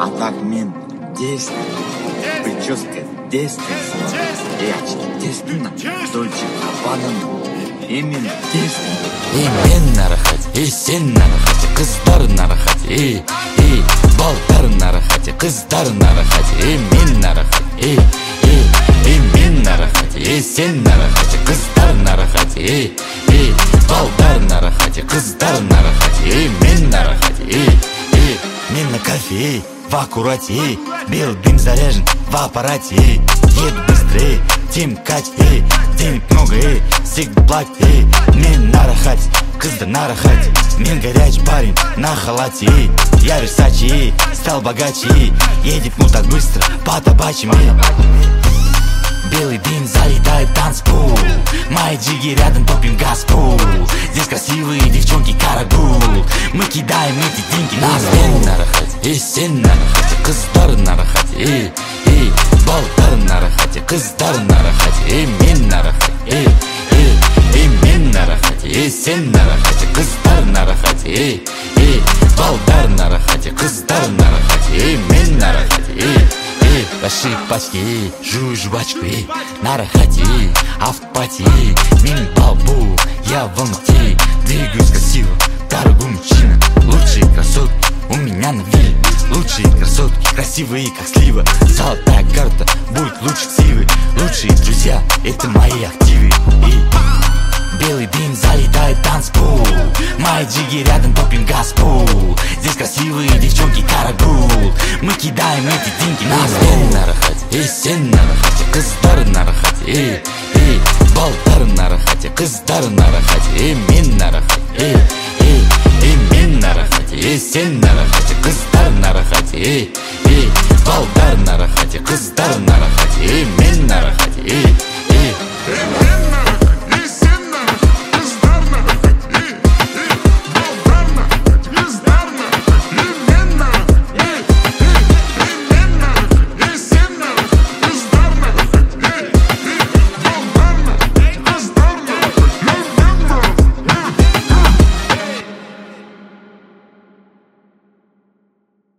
А так мен десный, прическа десный, очки десный, Дольче Габбана мен десный. Мен нарахат, сен нарахат, қыздар нарахат, балдар нарахат, қыздар нарахат, мен нарахат, мен нарахат, сен нарахат, қыздар нарахат, балдар нарахат, қыздар нарахат, мен нарахат, мен на кафе, в аккурате, белый дым заряжен в аппарате, еду быстрее, тем кать, денег много, всегда платит, мен нарахат, қыздар нарахат, мен горячий парень на халате, я Версачи, стал богаче, едет ну так быстро по табачьим. Белый дым залетает в танцпол, мои джиги рядом топим газпол. Здесь красивые девчонки карагул, мы кидаем эти деньги на стол. Мен нарахат, сен нарахат, қыздар нарахат, балдар нарахат, қыздар нарахат, мен нарахат, мен нарахат, сен нарахат, қыздар нарахат, балдар нарахат, қыздар нарахат, мен нарахат. Большие пачки, жую жвачку, нарахати, автопати, мин балбу, я в Алмате, двигаюсь красиво, дорогой мужчина, лучшие красотки у меня на вилле, лучшие красотки, красивые как слива, золотая карта будет лучше ксивы, лучшие друзья это мои активы. Белый дым залетает в танцпол, мои джиги рядом топим газпол. Здесь красивые девчонки карагул, мы кидаем эти деньги на стол. Мен нарахат, сен нарахат, қыздар нарахат, балдар нарахат, қыздар нарахат, мен нарахат, мен нарахат, сен нарахат, қыздар нарахат, балдар нарахат, қыздар